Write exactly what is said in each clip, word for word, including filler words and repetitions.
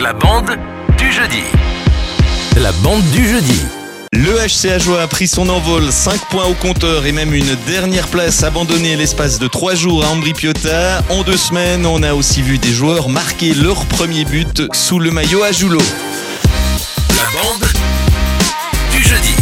La bande du jeudi. La bande du jeudi. Le H C Ajoie a pris son envol, cinq points au compteur et même une dernière place abandonnée l'espace de trois jours à Ambri-Piotta. En deux semaines, on a aussi vu des joueurs marquer leur premier but sous le maillot Ajoulot. La bande du jeudi.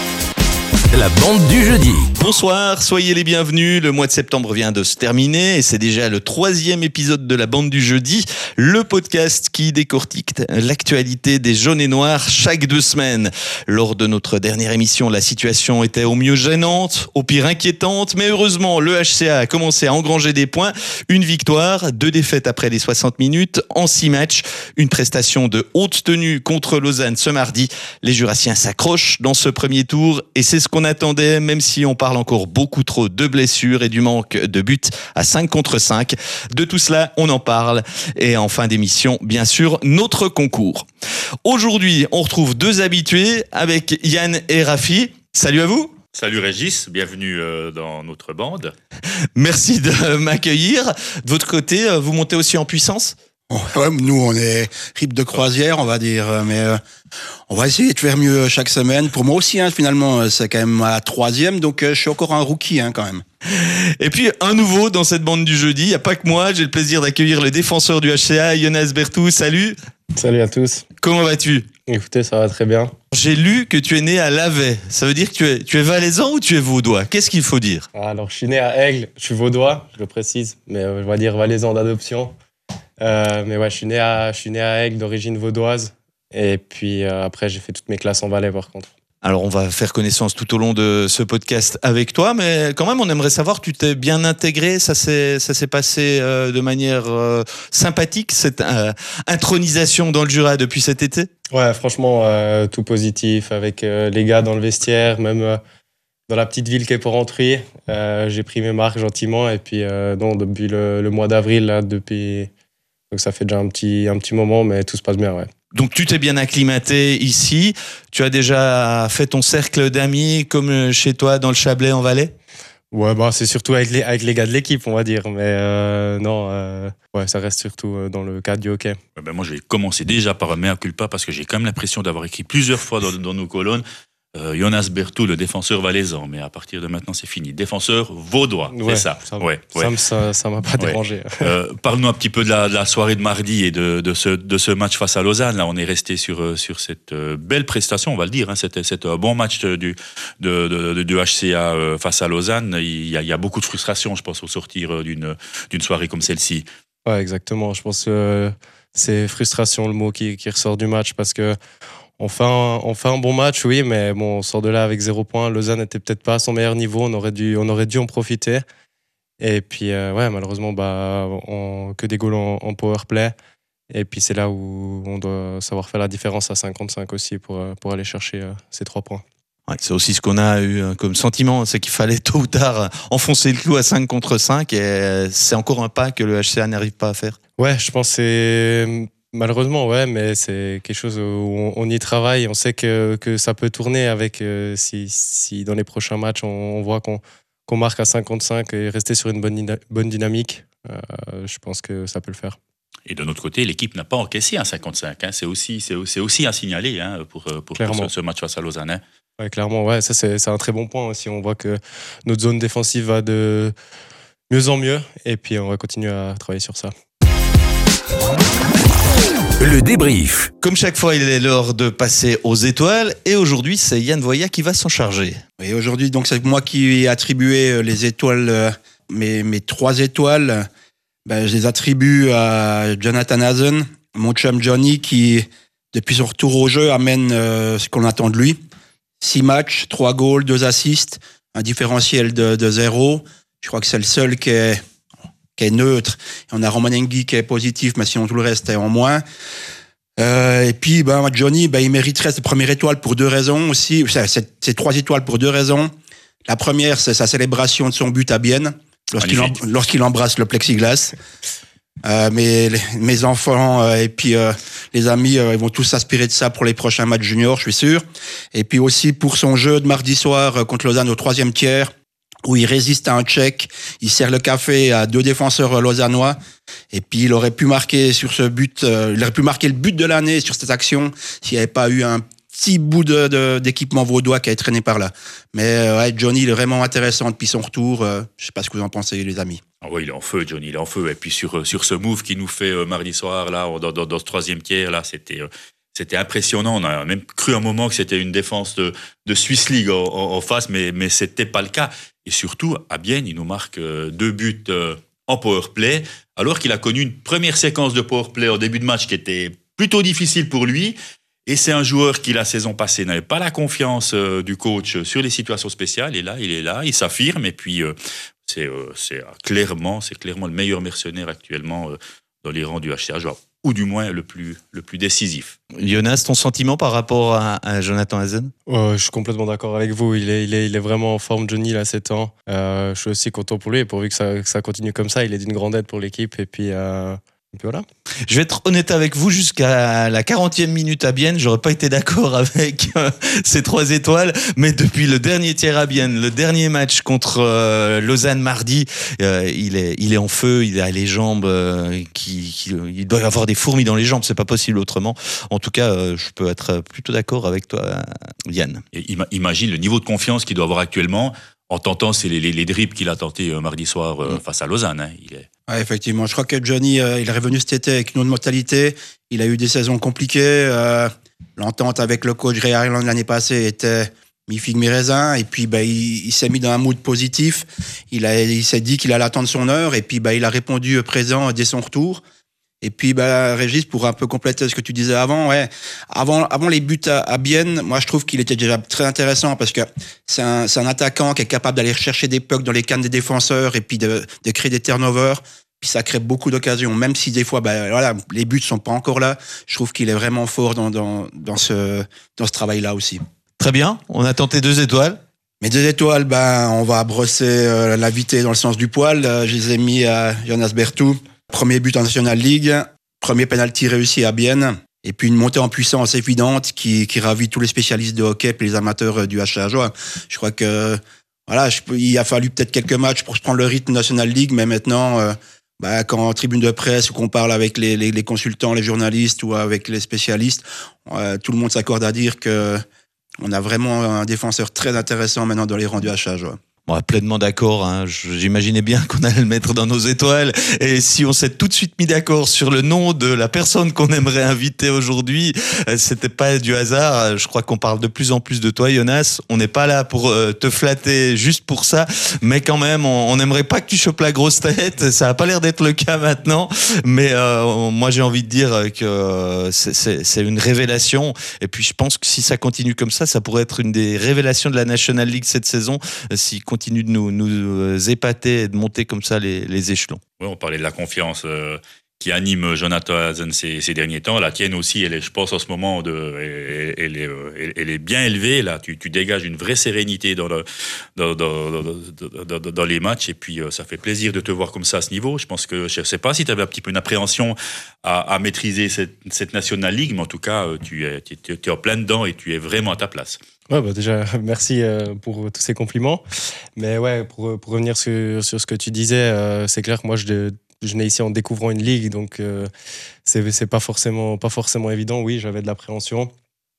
La bande du jeudi. Bonsoir, soyez les bienvenus. Le mois de septembre vient de se terminer et c'est déjà le troisième épisode de la bande du jeudi, le podcast qui décortique l'actualité des jaunes et noirs chaque deux semaines. Lors de notre dernière émission, la situation était au mieux gênante, au pire inquiétante, mais heureusement, le H C A a commencé à engranger des points. Une victoire, deux défaites après les soixante minutes en six matchs. Une prestation de haute tenue contre Lausanne ce mardi. Les Jurassiens s'accrochent dans ce premier tour et c'est ce qu'on attendait, même si on parle encore beaucoup trop de blessures et du manque de buts à cinq contre cinq. De tout cela, on en parle. Et en fin d'émission, bien sûr, notre concours. Aujourd'hui, on retrouve deux habitués avec Yann et Rafi. Salut à vous. Salut Régis, bienvenue dans notre bande. Merci de m'accueillir. De votre côté, vous montez aussi en puissance ? Ouais, nous, on est rythme de croisière, on va dire, mais euh, on va essayer de faire mieux chaque semaine. Pour moi aussi, hein, finalement, c'est quand même ma troisième, donc euh, je suis encore un rookie, hein, quand même. Et puis, un nouveau dans cette bande du jeudi, il n'y a pas que moi, j'ai le plaisir d'accueillir le défenseur du H C A, Jonas Bertou. Salut. Salut à tous. Comment vas-tu ? Écoutez, ça va très bien. J'ai lu que tu es né à Lavey. Ça veut dire que tu es, tu es valaisan ou tu es vaudois ? Qu'est-ce qu'il faut dire ? Alors, je suis né à Aigle, je suis vaudois, je le précise, mais euh, je vais dire valaisan d'adoption. Euh, mais ouais, je suis né à, je suis né à Aigle, d'origine vaudoise. Et puis euh, après, j'ai fait toutes mes classes en Valais, par contre. Alors, on va faire connaissance tout au long de ce podcast avec toi, mais quand même, on aimerait savoir, tu t'es bien intégré, ça s'est, ça s'est passé euh, de manière euh, sympathique, cette euh, intronisation dans le Jura depuis cet été ? Ouais, franchement, euh, tout positif, avec euh, les gars dans le vestiaire, même euh, dans la petite ville qu'est Porrentruy. Euh, j'ai pris mes marques gentiment, et puis euh, non, depuis le, le mois d'avril, là, depuis... Donc ça fait déjà un petit, un petit moment, mais tout se passe bien, ouais. Donc tu t'es bien acclimaté ici. Tu as déjà fait ton cercle d'amis comme chez toi dans le Chablais en Valais ? Ouais, bah c'est surtout avec les, avec les gars de l'équipe, on va dire. Mais euh, non, euh, ouais, ça reste surtout dans le cadre du hockey. Ouais, ben moi, je vais commencer déjà par un mea culpa parce que j'ai quand même l'impression d'avoir écrit plusieurs fois dans, dans nos colonnes euh, Jonas Bertou, le défenseur valaisan. Mais à partir de maintenant, c'est fini. Défenseur vaudois, ouais, c'est ça. Ça, ouais, ça, ouais. ça, ça m'a pas Ouais. dérangé. Euh, parle-nous un petit peu de la, de la soirée de mardi et de, de, ce, de ce match face à Lausanne. Là, on est resté sur, sur cette belle prestation, on va le dire. Hein. C'était, c'était un bon match du, de, de, de, du H C A face à Lausanne. Il y, a, il y a beaucoup de frustration, je pense, au sortir d'une, d'une soirée comme celle-ci. Ouais, exactement. Je pense que c'est frustration le mot qui, qui ressort du match parce que on fait, un, on fait un bon match, oui, mais bon, on sort de là avec zéro point. Lausanne n'était peut-être pas à son meilleur niveau, on aurait dû, on aurait dû en profiter. Et puis, euh, ouais, malheureusement, bah, on, que des goals en, en power play. Et puis, c'est là où on doit savoir faire la différence à cinquante-cinq aussi pour, pour aller chercher euh, ces trois points. Ouais, c'est aussi ce qu'on a eu comme sentiment, c'est qu'il fallait tôt ou tard enfoncer le clou à cinq contre cinq et c'est encore un pas que le H C A n'arrive pas à faire. Ouais, je pense que c'est... Malheureusement, ouais, mais c'est quelque chose où on, on y travaille. On sait que, que ça peut tourner avec euh, si, si dans les prochains matchs, on, on voit qu'on, qu'on marque à cinquante-cinq et rester sur une bonne, bonne dynamique. Euh, je pense que ça peut le faire. Et de notre côté, l'équipe n'a pas encaissé un cinquante-cinq. Hein. C'est, aussi, c'est, c'est aussi à signaler hein, pour, pour, pour ce, ce match face à Lausanne. Hein. Ouais, clairement, ouais, ça c'est, c'est un très bon point aussi. On voit que notre zone défensive va de mieux en mieux et puis on va continuer à travailler sur ça. Le débrief. Comme chaque fois, il est l'heure de passer aux étoiles et aujourd'hui, c'est Yann Voya qui va s'en charger. Et aujourd'hui, donc, c'est moi qui ai attribué les étoiles, euh, mes, mes trois étoiles. Ben, je les attribue à Jonathan Hazen, mon chum Johnny, qui, depuis son retour au jeu, amène euh, ce qu'on attend de lui. Six matchs, trois goals, deux assists, un différentiel de, de zéro. Je crois que c'est le seul qui est... qui est neutre. Et on a Roman Engi qui est positif, mais sinon tout le reste est en moins. Euh, et puis, ben, Johnny, ben, il mériterait sa première étoile pour deux raisons aussi. C'est, c'est, c'est trois étoiles pour deux raisons. La première, c'est sa célébration de son but à Bienne, lorsqu'il, em, lorsqu'il embrasse le plexiglas. Euh, mes, les, mes enfants euh, et puis euh, les amis, euh, ils vont tous s'inspirer de ça pour les prochains matchs juniors, je suis sûr. Et puis aussi pour son jeu de mardi soir euh, contre Lausanne au troisième tiers. où il résiste à un check, il sert le café à deux défenseurs lausannois, et puis il aurait pu marquer sur ce but, euh, il aurait pu marquer le but de l'année sur cette action s'il n'y avait pas eu un petit bout de, de, d'équipement vaudois qui a été traîné par là. Mais euh, ouais, Johnny, il est vraiment intéressant depuis son retour. Euh, je ne sais pas ce que vous en pensez, les amis. Ah oui, il est en feu, Johnny, il est en feu. Et puis sur, sur ce move qu'il nous fait euh, mardi soir, là, dans, dans, dans ce troisième tiers, là, c'était... Euh, C'était impressionnant. On a même cru un moment que c'était une défense de, de Swiss League en, en, en face, mais, mais ce n'était pas le cas. Et surtout, à Bienne, il nous marque deux buts en powerplay, alors qu'il a connu une première séquence de powerplay au début de match qui était plutôt difficile pour lui. Et c'est un joueur qui, la saison passée, n'avait pas la confiance du coach sur les situations spéciales. Et là, il est là, il s'affirme. Et puis, c'est, c'est, clairement, c'est clairement le meilleur mercenaire actuellement dans les rangs du H C A, genre, ou du moins le plus, le plus décisif. Jonas, ton sentiment par rapport à, à Jonathan Hazen? Oh, je suis complètement d'accord avec vous. Il est, il est, il est vraiment en forme, Johnny, là, sept ans. Euh, je suis aussi content pour lui. Et pourvu que ça, que ça continue comme ça, il est d'une grande aide pour l'équipe. Et puis, euh, et puis voilà. Je vais être honnête avec vous, jusqu'à la quarantième minute à Bienne, j'aurais pas été d'accord avec euh, ces trois étoiles, mais depuis le dernier tiers à Bienne, le dernier match contre euh, Lausanne mardi, euh, il est il est en feu, il a les jambes euh, qui, qui il doit avoir des fourmis dans les jambes, c'est pas possible autrement. En tout cas, euh, je peux être plutôt d'accord avec toi, Yann. Et imagine le niveau de confiance qu'il doit avoir actuellement. En tentant, c'est les, les, les dribbles qu'il a tenté euh, mardi soir euh, face à Lausanne. Hein. Il est... Ouais, effectivement. Je crois que Johnny, euh, il est revenu cet été avec une autre mentalité. Il a eu des saisons compliquées. Euh, l'entente avec le coach Ray Ireland l'année passée était mi-figue, mi-raisin. Et puis, bah, il, il s'est mis dans un mood positif. Il, a, il s'est dit qu'il allait attendre son heure. Et puis, bah, il a répondu présent dès son retour. Et puis, bah, Régis, pour un peu compléter ce que tu disais avant, ouais, avant, avant les buts à, à Bienne, moi, je trouve qu'il était déjà très intéressant parce que c'est un, c'est un attaquant qui est capable d'aller chercher des pucks dans les cannes des défenseurs et puis de, de créer des turnovers. Puis ça crée beaucoup d'occasions, même si des fois, bah, voilà, les buts sont pas encore là. Je trouve qu'il est vraiment fort dans, dans, dans ce, dans ce travail-là aussi. Très bien. On a tenté deux étoiles. Mes deux étoiles, ben, on va brosser euh, l'invité dans le sens du poil. Euh, je les ai mis à Jonas Bertou. Premier but en National League, premier penalty réussi à Bienne, et puis une montée en puissance évidente qui, qui ravit tous les spécialistes de hockey et les amateurs du H C A Joie. Je crois que voilà, je, il a fallu peut-être quelques matchs pour se prendre le rythme National League, mais maintenant, euh, bah, quand en tribune de presse ou qu'on parle avec les, les, les consultants, les journalistes ou avec les spécialistes, euh, tout le monde s'accorde à dire que on a vraiment un défenseur très intéressant maintenant dans les rangs du H C A Joie. Bon, pleinement d'accord, hein. J'imaginais bien qu'on allait le mettre dans nos étoiles. Et si on s'est tout de suite mis d'accord sur le nom de la personne qu'on aimerait inviter aujourd'hui, c'était pas du hasard. Je crois qu'on parle de plus en plus de toi, Jonas. On n'est pas là pour te flatter juste pour ça, mais quand même, on n'aimerait pas que tu chopes la grosse tête. Ça a pas l'air d'être le cas maintenant, mais euh, moi j'ai envie de dire que c'est, c'est, c'est une révélation. Et puis je pense que si ça continue comme ça, ça pourrait être une des révélations de la National League cette saison. Si continue de nous, nous épater et de monter comme ça les, les échelons. Oui, on parlait de la confiance euh, qui anime Jonathan Hazen ces, ces derniers temps. La tienne aussi, elle est, je pense, en ce moment, de, elle, elle, est, elle est bien élevée. Là, tu, tu dégages une vraie sérénité dans, le, dans, dans, dans, dans, dans les matchs. Et puis, ça fait plaisir de te voir comme ça à ce niveau. Je pense que, je ne sais pas si tu avais un petit peu une appréhension à, à maîtriser cette, cette National League, mais en tout cas, tu es, tu, tu es en plein dedans et tu es vraiment à ta place. Ouais, bah déjà, merci pour tous ces compliments. Mais ouais, pour, pour revenir sur, sur ce que tu disais, euh, c'est clair que moi, je, je venais ici en découvrant une ligue, donc euh, c'est, c'est pas forcément, pas forcément évident. Oui, j'avais de l'appréhension.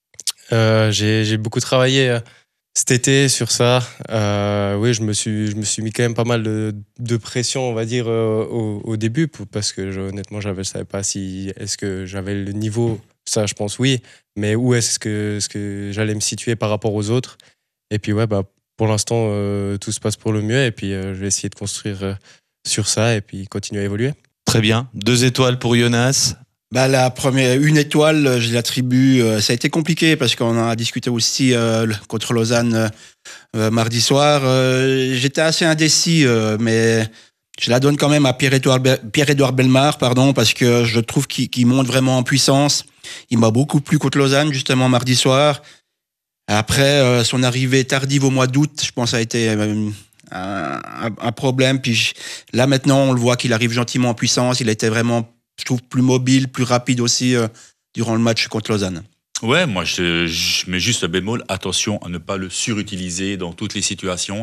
Euh, j'ai, j'ai beaucoup travaillé cet été sur ça. Euh, oui, je me suis, je me suis mis quand même pas mal de, de pression, on va dire, euh, au, au début, parce que je, honnêtement, je ne savais pas si est-ce que j'avais le niveau. Ça, je pense oui, mais où est-ce que, est-ce que j'allais me situer par rapport aux autres? Et puis ouais, bah pour l'instant, euh, tout se passe pour le mieux, et puis euh, je vais essayer de construire euh, sur ça et puis continuer à évoluer. Très bien. Deux étoiles pour Jonas. Bah, la première, une étoile, je l'attribue. Euh, ça a été compliqué parce qu'on a discuté aussi euh, contre Lausanne euh, mardi soir. Euh, j'étais assez indécis, euh, mais je la donne quand même à Pierre-Édouard, Pierre-Édouard Bellemare, pardon, parce que je trouve qu'il, qu'il monte vraiment en puissance. Il m'a beaucoup plu contre Lausanne, justement, mardi soir. Après, euh, son arrivée tardive au mois d'août, je pense, a été euh, un, un, un problème. Puis je, là, maintenant, on le voit qu'il arrive gentiment en puissance. Il a été vraiment, je trouve, plus mobile, plus rapide aussi euh, durant le match contre Lausanne. Ouais, moi, je, je mets juste un bémol. Attention à ne pas le surutiliser dans toutes les situations.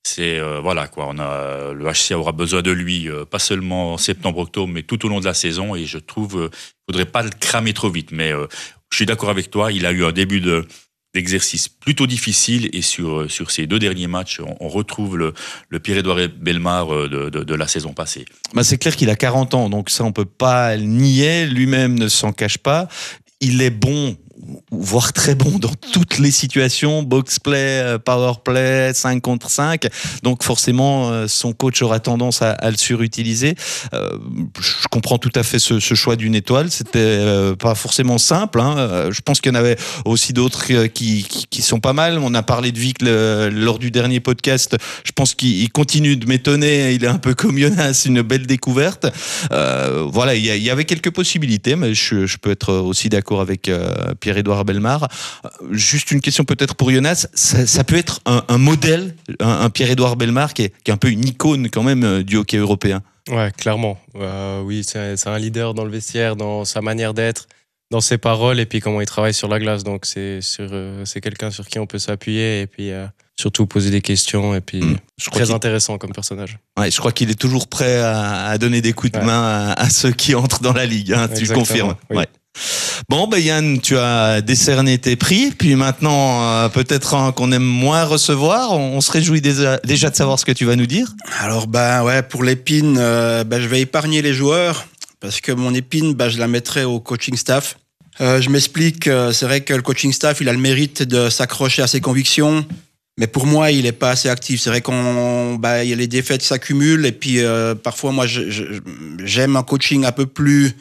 c'est euh, voilà quoi. On a le H C A aura besoin de lui, euh, pas seulement en septembre-octobre, mais tout au long de la saison. Et je trouve, euh, faudrait pas le cramer trop vite. Mais euh, je suis d'accord avec toi. Il a eu un début de d'exercice plutôt difficile et sur sur ces deux derniers matchs, on, on retrouve le, le Pierre-Édouard Bellemare de, de, de la saison passée. Bah c'est clair qu'il a quarante ans, donc ça on peut pas le nier. Lui-même ne s'en cache pas. Il est bon, voire très bon dans toutes les situations, box-play, power-play, cinq contre cinq. Donc forcément, son coach aura tendance à, à le surutiliser. Euh, je comprends tout à fait ce, ce choix d'une étoile. C'était euh, pas forcément simple. Hein. Je pense qu'il y en avait aussi d'autres qui, qui, qui sont pas mal. On a parlé de Vic le, lors du dernier podcast. Je pense qu'il continue de m'étonner. Il est un peu comme Jonas, une belle découverte. Euh, voilà, il y, y avait quelques possibilités, mais je, je peux être aussi d'accord avec euh, Pierre-Édouard Bellemare. Juste une question peut-être pour Jonas, ça, ça peut être un, un modèle, un, un Pierre-Édouard Bellemare qui est, qui est un peu une icône quand même du hockey européen. Ouais, clairement. Euh, oui, c'est, c'est un leader dans le vestiaire, dans sa manière d'être, dans ses paroles et puis comment il travaille sur la glace. Donc c'est, sur, euh, c'est quelqu'un sur qui on peut s'appuyer et puis euh, surtout poser des questions et puis mmh. je très qu'il... intéressant comme personnage. Ouais, je crois qu'il est toujours prêt à, à donner des coups de ouais. main à, à ceux qui entrent dans la ligue. Hein, tu le confirmes. Oui. Ouais. Bon, ben Yann, tu as décerné tes prix, puis maintenant, euh, peut-être un qu'on aime moins recevoir. On, on se réjouit déjà, déjà de savoir ce que tu vas nous dire. Alors, ben ouais, pour l'épine, euh, ben, je vais épargner les joueurs, parce que mon épine, ben, je la mettrai au coaching staff. Euh, je m'explique, euh, c'est vrai que le coaching staff, il a le mérite de s'accrocher à ses convictions, mais pour moi, il n'est pas assez actif. C'est vrai qu'on, ben, y a les défaites qui s'accumulent, et puis euh, parfois, moi, je, je, j'aime un coaching un peu plus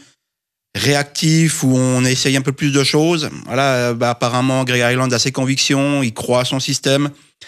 réactif, où on essaye un peu plus de choses. Voilà, bah, apparemment, Greg Ireland a ses convictions, il croit à son système,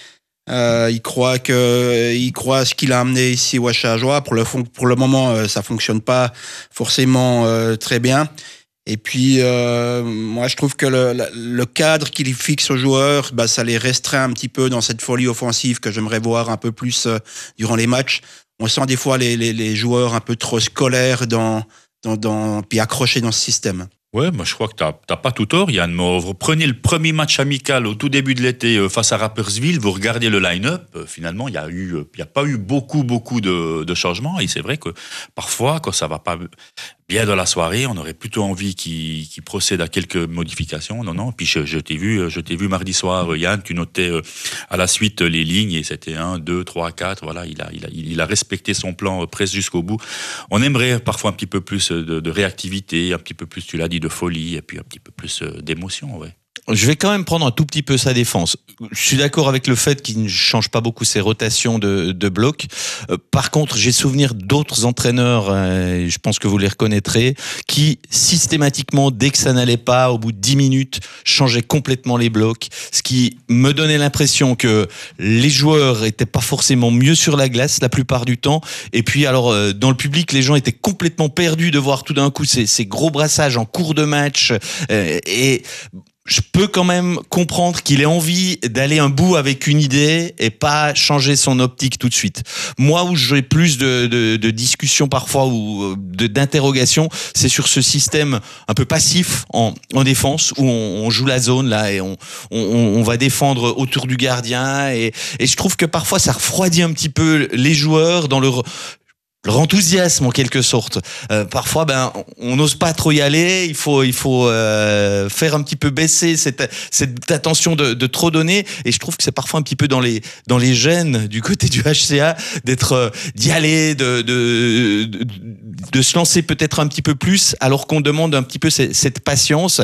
euh, il croit que, il croit à ce qu'il a amené ici au H C A Joie. Pour le fond, pour le moment, euh, ça fonctionne pas forcément euh, très bien. Et puis, euh, moi, je trouve que le, le cadre qu'il fixe aux joueurs, bah, ça les restreint un petit peu dans cette folie offensive que j'aimerais voir un peu plus euh, durant les matchs. On sent des fois les, les, les joueurs un peu trop scolaires dans Dans, dans, puis accroché dans ce système. Ouais, moi je crois que t'as, t'as pas tout tort, Yann. Vous prenez le premier match amical au tout début de l'été euh, face à Rapperswil, vous regardez le line-up, euh, finalement il y a eu, il y a pas eu beaucoup beaucoup de, de changements. Et c'est vrai que parfois quand ça va pas bien dans la soirée, on aurait plutôt envie qu'il, qu'il procède à quelques modifications. Non, non. Puis je, je t'ai vu, je t'ai vu mardi soir, Yann, tu notais euh, à la suite les lignes et c'était un, deux, trois, quatre. Voilà, il a, il a, il a respecté son plan presque jusqu'au bout. On aimerait parfois un petit peu plus de, de réactivité, un petit peu plus, tu l'as dit, de folie et puis un petit peu plus d'émotion, ouais. Je vais quand même prendre un tout petit peu sa défense. Je suis d'accord avec le fait qu'il ne change pas beaucoup ses rotations de, de bloc. Euh, par contre, j'ai souvenir d'autres entraîneurs, euh, je pense que vous les reconnaîtrez, qui systématiquement, dès que ça n'allait pas, au bout de dix minutes, changeaient complètement les blocs. Ce qui me donnait l'impression que les joueurs étaient pas forcément mieux sur la glace la plupart du temps. Et puis, alors, euh, dans le public, les gens étaient complètement perdus de voir tout d'un coup ces, ces gros brassages en cours de match. Euh, et je peux quand même comprendre qu'il ait envie d'aller un bout avec une idée et pas changer son optique tout de suite. Moi, où j'ai plus de, de, de discussions parfois ou de, d'interrogations, c'est sur ce système un peu passif en, en défense où on, on joue la zone là et on, on, on va défendre autour du gardien et, et je trouve que parfois ça refroidit un petit peu les joueurs dans leur leur enthousiasme en quelque sorte. Euh, parfois, ben, on n'ose pas trop y aller. Il faut, il faut euh, faire un petit peu baisser cette, cette attention de, de trop donner. Et je trouve que c'est parfois un petit peu dans les, dans les gènes du côté du H C A d'être, euh, d'y aller, de, de, de, de se lancer peut-être un petit peu plus, alors qu'on demande un petit peu cette, cette patience.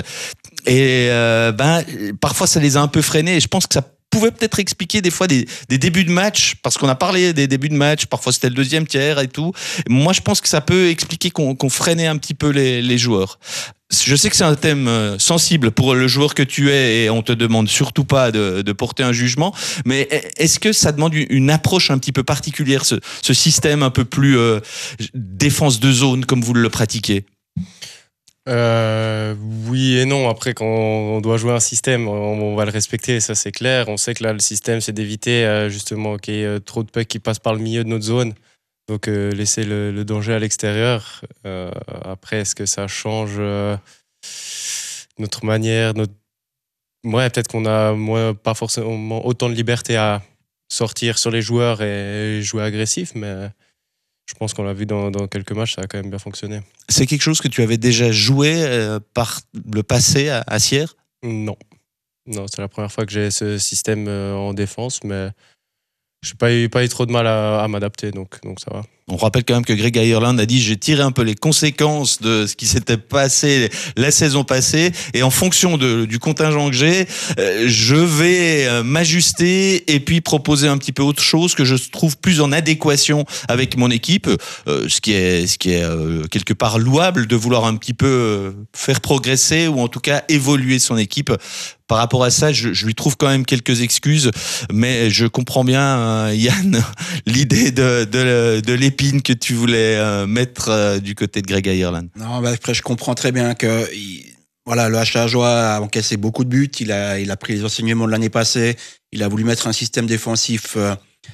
Et euh, ben, parfois, ça les a un peu freinés. Et je pense que ça pouvait peut-être expliquer des fois des, des débuts de match, parce qu'on a parlé des débuts de match, parfois c'était le deuxième tiers et tout. Moi, je pense que ça peut expliquer qu'on, qu'on freinait un petit peu les, les joueurs. Je sais que c'est un thème sensible pour le joueur que tu es et on te demande surtout pas de, de porter un jugement, mais est-ce que ça demande une approche un petit peu particulière, ce, ce système un peu plus euh, défense de zone comme vous le pratiquez? Euh, oui et non. Après, quand on doit jouer un système, on, on va le respecter, ça c'est clair. On sait que là, le système, c'est d'éviter euh, justement qu'il y ait trop de pucks qui passent par le milieu de notre zone. Donc, euh, laisser le, le danger à l'extérieur. Euh, après, est-ce que ça change euh, notre manière notre... Ouais, peut-être qu'on a moins, pas forcément autant de liberté à, sortir sur les joueurs et jouer agressif, mais je pense qu'on l'a vu dans, dans quelques matchs, ça a quand même bien fonctionné. C'est quelque chose que tu avais déjà joué euh, par le passé à, à Sierre ? Non. Non, c'est la première fois que j'ai ce système euh, en défense, mais je n'ai pas eu, pas eu trop de mal à, à m'adapter, donc, donc ça va. On rappelle quand même que Greg Ireland a dit « J'ai tiré un peu les conséquences de ce qui s'était passé la saison passée et en fonction de, du contingent que j'ai, euh, je vais euh, m'ajuster et puis proposer un petit peu autre chose que je trouve plus en adéquation avec mon équipe, euh, ce qui est, ce qui est euh, quelque part louable de vouloir un petit peu euh, faire progresser ou en tout cas évoluer son équipe. Par rapport à ça, je, je lui trouve quand même quelques excuses, mais je comprends bien, euh, Yann, l'idée de, de, de l'épine que tu voulais euh, mettre euh, du côté de Greg Ireland. Non, bah, après, je comprends très bien que il, voilà, le H C Ajoie a encaissé beaucoup de buts. Il a, il a pris les enseignements de l'année passée. Il a voulu mettre un système défensif euh,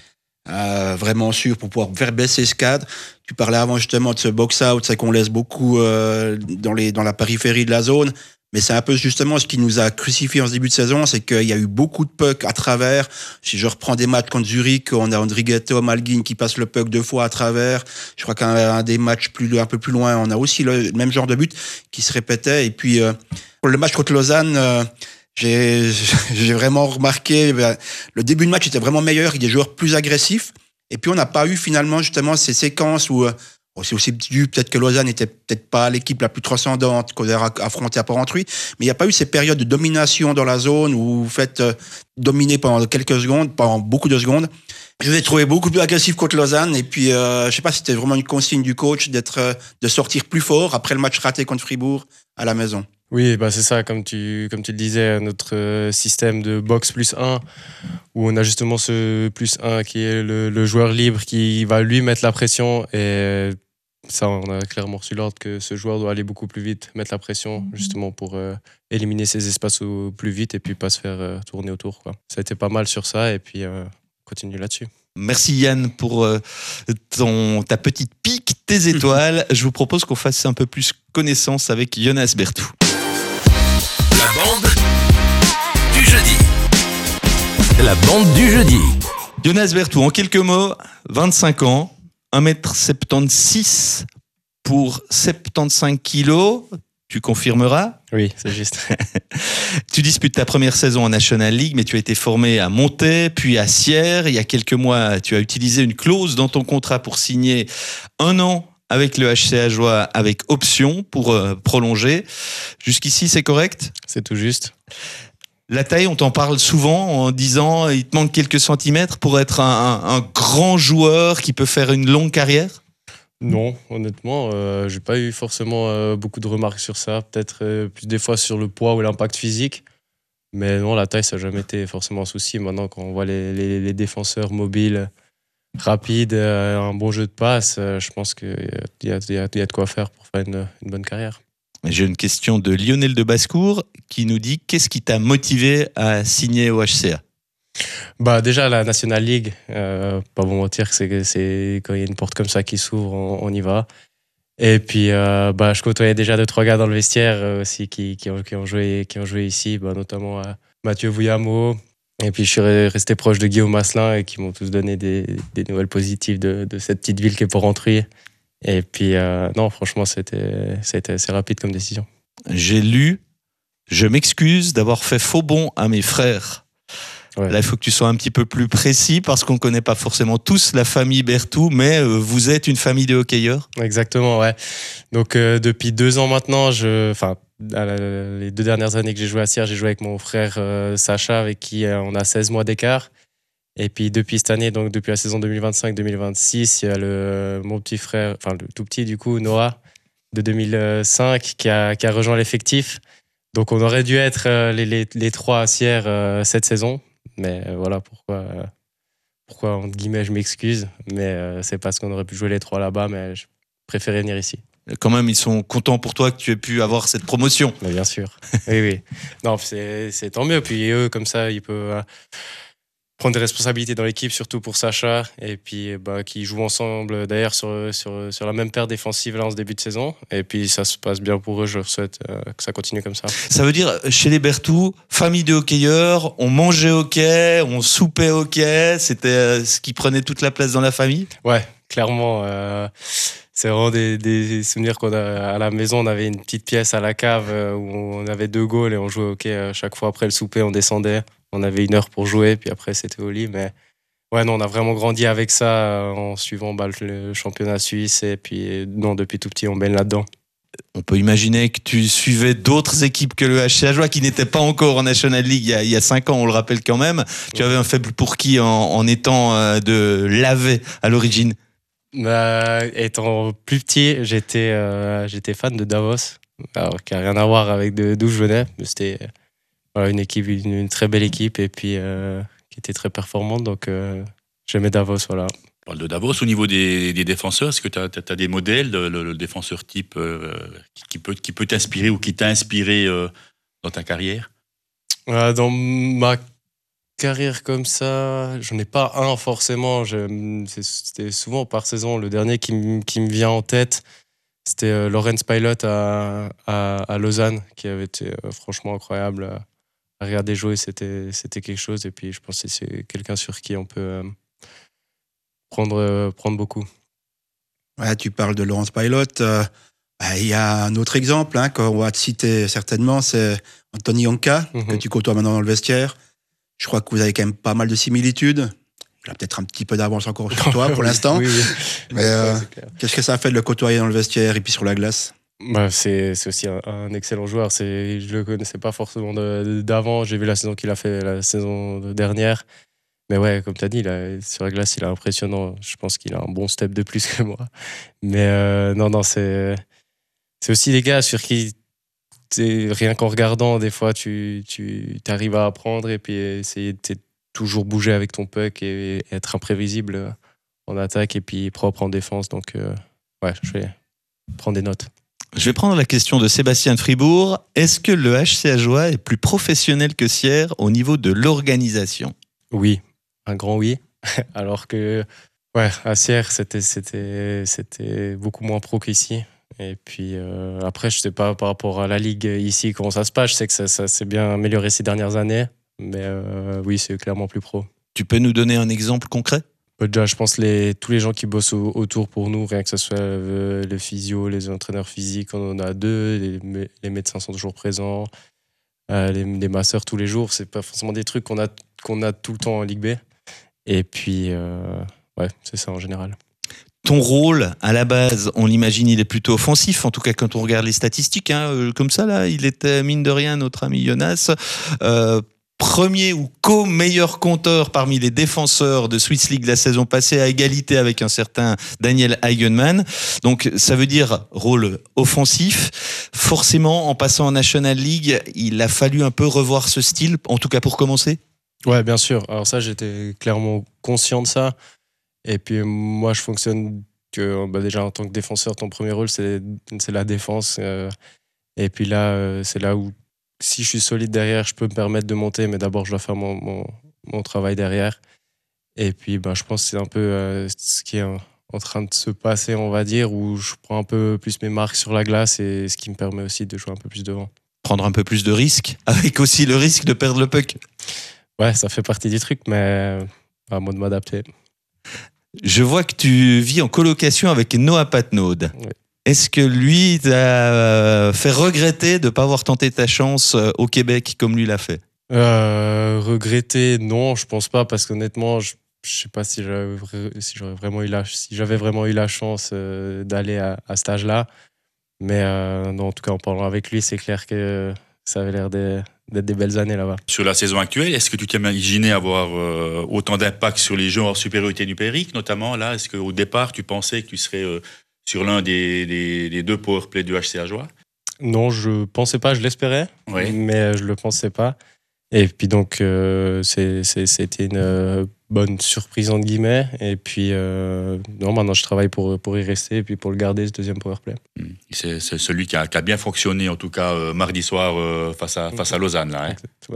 euh, vraiment sûr pour pouvoir faire baisser ce cadre. Tu parlais avant justement de ce box-out, c'est qu'on laisse beaucoup euh, dans, les, dans la périphérie de la zone. Mais c'est un peu justement ce qui nous a crucifié en ce début de saison, c'est qu'il y a eu beaucoup de pucks à travers. Si je reprends des matchs contre Zurich, on a Andrighetto, Malguin qui passe le puck deux fois à travers. Je crois qu'un des matchs plus, un peu plus loin, on a aussi le même genre de but qui se répétait. Et puis, euh, pour le match contre Lausanne, euh, j'ai, j'ai vraiment remarqué, ben, le début de match était vraiment meilleur, il y a des joueurs plus agressifs. Et puis, on n'a pas eu finalement justement ces séquences où... Euh, c'est aussi dû, peut-être que Lausanne n'était peut-être pas l'équipe la plus transcendante qu'on a affrontée à Porrentruy, mais il n'y a pas eu ces périodes de domination dans la zone où vous faites euh, dominer pendant quelques secondes, pendant beaucoup de secondes. Je les ai trouvés beaucoup plus agressifs contre Lausanne, et puis euh, je sais pas si c'était vraiment une consigne du coach d'être, euh, de sortir plus fort après le match raté contre Fribourg à la maison. Oui, bah c'est ça, comme tu, comme tu le disais, notre système de box plus un, où on a justement ce plus un qui est le, le joueur libre qui va lui mettre la pression, et ça, on a clairement reçu l'ordre que ce joueur doit aller beaucoup plus vite, mettre la pression, justement pour euh, éliminer ces espaces au plus vite et puis pas se faire euh, tourner autour, quoi. Ça a été pas mal sur ça, et puis euh, on continue là-dessus. Merci Yann pour euh, ton, ta petite pique, tes étoiles. Je vous propose qu'on fasse un peu plus connaissance avec Jonas Bertou. La bande du jeudi. La bande du jeudi. Jonas Bertou, en quelques mots, vingt-cinq ans, un mètre soixante-seize pour soixante-quinze kilos. Tu confirmeras ? Oui, c'est juste. Tu disputes ta première saison en National League, mais tu as été formé à Montet, puis à Sierre. Il y a quelques mois, tu as utilisé une clause dans ton contrat pour signer un an avec le H C Ajoie avec option pour euh, prolonger. Jusqu'ici, c'est correct ? C'est tout juste. La taille, on t'en parle souvent en disant il te manque quelques centimètres pour être un, un, un grand joueur qui peut faire une longue carrière ? Non, honnêtement, euh, j'ai pas eu forcément euh, beaucoup de remarques sur ça. Peut-être euh, plus des fois sur le poids ou l'impact physique. Mais non, la taille, ça n'a jamais été forcément un souci. Maintenant, quand on voit les, les, les défenseurs mobiles, rapides, euh, un bon jeu de passe, euh, je pense qu'il y a, y, a, y a de quoi faire pour faire une, une bonne carrière. J'ai une question de Lionel de Basse-Cour qui nous dit qu'est-ce qui t'a motivé à signer au H C A ? Bah déjà la National League, euh, pas vous mentir, c'est, c'est quand il y a une porte comme ça qui s'ouvre, on, on y va. Et puis euh, bah je côtoyais déjà deux trois gars dans le vestiaire euh, aussi qui, qui, ont, qui ont joué qui ont joué ici, bah, notamment euh, Mathieu Vouillamo. Et puis je suis resté proche de Guillaume Asselin et qui m'ont tous donné des, des nouvelles positives de, de cette petite ville qui est Porrentruy. Et puis euh, non, franchement c'était c'était assez rapide comme décision. J'ai lu, je m'excuse d'avoir fait faux bond à mes frères. Ouais. Là, il faut que tu sois un petit peu plus précis parce qu'on ne connaît pas forcément tous la famille Bertou, mais euh, vous êtes une famille de hockeyeurs. Exactement, ouais. Donc, euh, depuis deux ans maintenant, je, enfin, les deux dernières années que j'ai joué à Sierre, j'ai joué avec mon frère euh, Sacha, avec qui euh, on a seize mois d'écart. Et puis, depuis cette année, donc depuis la saison deux mille vingt-cinq deux mille vingt-six, il y a le, mon petit frère, enfin, le tout petit, du coup, Noah, de deux mille cinq, qui a, qui a rejoint l'effectif. Donc, on aurait dû être euh, les, les, les trois à Sierre euh, cette saison. Mais voilà pourquoi, euh, pourquoi entre guillemets, je m'excuse. Mais euh, c'est parce qu'on aurait pu jouer les trois là-bas, mais je préférais venir ici. Quand même, ils sont contents pour toi que tu aies pu avoir cette promotion. Mais bien sûr. Oui, oui. Non, c'est, c'est tant mieux. Puis eux, comme ça, ils peuvent, prendre des responsabilités dans l'équipe, surtout pour Sacha, et puis bah, qui jouent ensemble d'ailleurs sur, sur, sur la même paire défensive là en ce début de saison. Et puis ça se passe bien pour eux, je leur souhaite euh, que ça continue comme ça. Ça veut dire, chez les Berthoud, famille de hockeyeurs, on mangeait hockey, on soupait hockey, c'était ce qui prenait toute la place dans la famille? Ouais, clairement. Euh, c'est vraiment des, des souvenirs qu'on a à la maison. On avait une petite pièce à la cave où on avait deux goals et on jouait au hockey. Chaque fois après le souper, on descendait. On avait une heure pour jouer, puis après c'était au lit. Mais ouais, non, on a vraiment grandi avec ça en suivant bah, le championnat suisse. Et puis, non, depuis tout petit, on baigne là-dedans. On peut imaginer que tu suivais d'autres équipes que le H C Ajoie qui n'étaient pas encore en National League il y a, il y a cinq ans, on le rappelle quand même. Tu avais un faible pour qui en, en étant de Lavet à l'origine? Bah, étant plus petit, j'étais, euh, j'étais fan de Davos, alors qui n'a rien à voir avec de, d'où je venais. Mais c'était voilà, une équipe, une, une très belle équipe et puis euh, qui était très performante. Donc euh, j'aimais Davos, voilà. On parle de Davos au niveau des, des défenseurs. Est-ce que tu as des modèles, le, le, le défenseur type euh, qui, qui peut, qui peut t'inspirer ou qui t'a inspiré euh, dans ta carrière? euh, Dans ma carrière comme ça, j'en ai pas un forcément. Je, c'était souvent par saison. Le dernier qui, m- qui me vient en tête, c'était euh, Laurens Pilot à, à, à Lausanne, qui avait été euh, franchement incroyable à, à regarder jouer. C'était, c'était quelque chose. Et puis je pense que c'est quelqu'un sur qui on peut euh, prendre, euh, prendre beaucoup. Ouais, tu parles de Laurens Pilot. Euh, bah, il y a un autre exemple hein, qu'on va te citer certainement, c'est Anthony Yonka, Mm-hmm. que tu côtoies maintenant dans le vestiaire. Je crois que vous avez quand même pas mal de similitudes. Il a peut-être un petit peu d'avance encore sur toi pour Oui, l'instant. oui, oui. Mais euh, Ouais, c'est clair. qu'est-ce que ça a fait de le côtoyer dans le vestiaire et puis sur la glace? Bah, c'est, c'est aussi un, un excellent joueur. C'est, je ne le connaissais pas forcément de, d'avant. J'ai vu la saison qu'il a fait la saison dernière. Mais ouais, comme tu as dit, il a, sur la glace, il est impressionnant. Je pense qu'il a un bon step de plus que moi. Mais euh, non, non, c'est, c'est aussi des gars sur qui, rien qu'en regardant, des fois, tu, tu arrives à apprendre et puis essayer de toujours bouger avec ton puck et, et être imprévisible en attaque et puis propre en défense. Donc, euh, ouais, je vais prendre des notes. Je vais prendre la question de Sébastien de Fribourg. Est-ce que le H C Ajoie est plus professionnel que Sierre au niveau de l'organisation? Oui, un grand oui. Alors que, ouais, à Sierre, c'était, c'était, c'était beaucoup moins pro qu'ici. Et puis euh, après, je sais pas par rapport à la Ligue ici, comment ça se passe. Je sais que ça, ça s'est bien amélioré ces dernières années. Mais euh, oui, c'est clairement plus pro. Tu peux nous donner un exemple concret? Déjà, je pense les tous les gens qui bossent au, autour pour nous, rien que ce soit euh, le physio, les entraîneurs physiques, on en a deux, les, les médecins sont toujours présents, euh, les, les masseurs tous les jours. C'est pas forcément des trucs qu'on a, qu'on a tout le temps en Ligue B. Et puis, euh, ouais, c'est ça en général. Ton rôle, à la base, on l'imagine, il est plutôt offensif. En tout cas, quand on regarde les statistiques, hein, euh, comme ça, là, il était, mine de rien, notre ami Jonas, euh, premier ou co-meilleur compteur parmi les défenseurs de Swiss League la saison passée, à égalité avec un certain Daniel Eigenmann. Donc, ça veut dire rôle offensif. Forcément, en passant en National League, il a fallu un peu revoir ce style, en tout cas pour commencer. Ouais, bien sûr. Alors ça, j'étais clairement conscient de ça. Et puis moi, je fonctionne que bah déjà en tant que défenseur, ton premier rôle, c'est, c'est la défense. Euh, et puis là, euh, c'est là où, si je suis solide derrière, je peux me permettre de monter, mais d'abord, je dois faire mon, mon, mon travail derrière. Et puis, bah, je pense que c'est un peu euh, ce qui est en, en train de se passer, on va dire, où je prends un peu plus mes marques sur la glace et ce qui me permet aussi de jouer un peu plus devant. Prendre un peu plus de risques, avec aussi le risque de perdre le puck. Ouais, ça fait partie du truc, mais à moi de m'adapter. Je vois que tu vis en colocation avec Noah Patnaud. Oui. Est-ce que lui t'a fait regretter de ne pas avoir tenté ta chance au Québec comme lui l'a fait? euh, Regretter, non, je pense pas, parce qu'honnêtement, je ne sais pas si j'avais, si, j'aurais vraiment eu la, si j'avais vraiment eu la chance euh, d'aller à, à cet âge-là. Mais euh, non, en tout cas, en parlant avec lui, c'est clair que ça avait l'air de, d'être des belles années là-bas. Sur la saison actuelle, est-ce que tu t'imaginais avoir euh, autant d'impact sur les jeux en supériorité numérique, notamment là? Est-ce qu'au départ, tu pensais que tu serais euh, sur l'un des, des, des deux powerplays du H C Ajoie? Non, je pensais pas, je l'espérais, Oui. mais je le pensais pas. Et puis donc, euh, c'est, c'est, c'était une euh, bonne surprise entre guillemets. Et puis, euh, non, maintenant je travaille pour, pour y rester et puis pour le garder, ce deuxième powerplay. C'est, c'est celui qui a, qui a bien fonctionné, en tout cas, euh, mardi soir euh, face, à, face à Lausanne. Là, hein. Exact, ouais.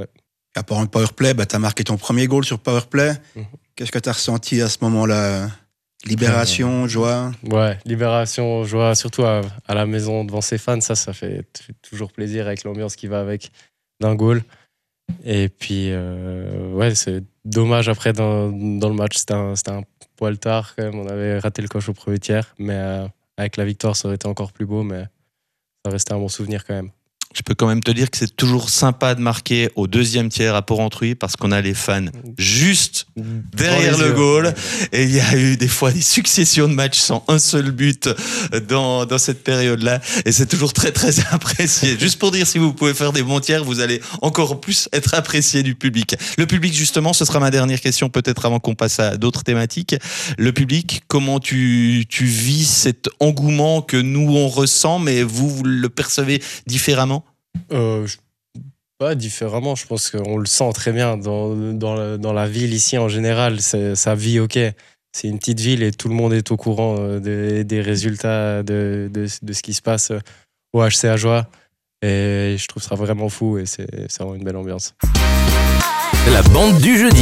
À part un powerplay, bah, tu as marqué ton premier goal sur powerplay. Mhm. Qu'est-ce que tu as ressenti à ce moment-là? Libération, euh, joie? Ouais, libération, joie, surtout à, à la maison devant ses fans. Ça, ça fait, fait toujours plaisir avec l'ambiance qui va avec d'un goal. Et puis, euh, ouais, c'est dommage après dans, dans le match. C'était un, c'était un poil tard quand même. On avait raté le coche au premier tiers. Mais euh, avec la victoire, ça aurait été encore plus beau. Mais ça restait un bon souvenir quand même. Je peux quand même te dire que c'est toujours sympa de marquer au deuxième tiers à Port-Entruy parce qu'on a les fans juste derrière le goal. Et il y a eu des fois des successions de matchs sans un seul but dans, dans cette période-là. Et c'est toujours très, très apprécié. Juste pour dire, si vous pouvez faire des bons tiers, vous allez encore plus être apprécié du public. Le public, justement, ce sera ma dernière question, peut-être avant qu'on passe à d'autres thématiques. Le public, comment tu, tu vis cet engouement que nous, on ressent, mais vous, vous le percevez différemment? Euh, je- pas différemment, je pense qu'on le sent très bien dans, dans, la, dans la ville ici en général. C'est, ça vit, ok. C'est une petite ville et tout le monde est au courant euh, des, des résultats de, de, de ce qui se passe euh, au H C Ajoie. Et je trouve ça vraiment fou et c'est, c'est vraiment une belle ambiance. La bande du jeudi.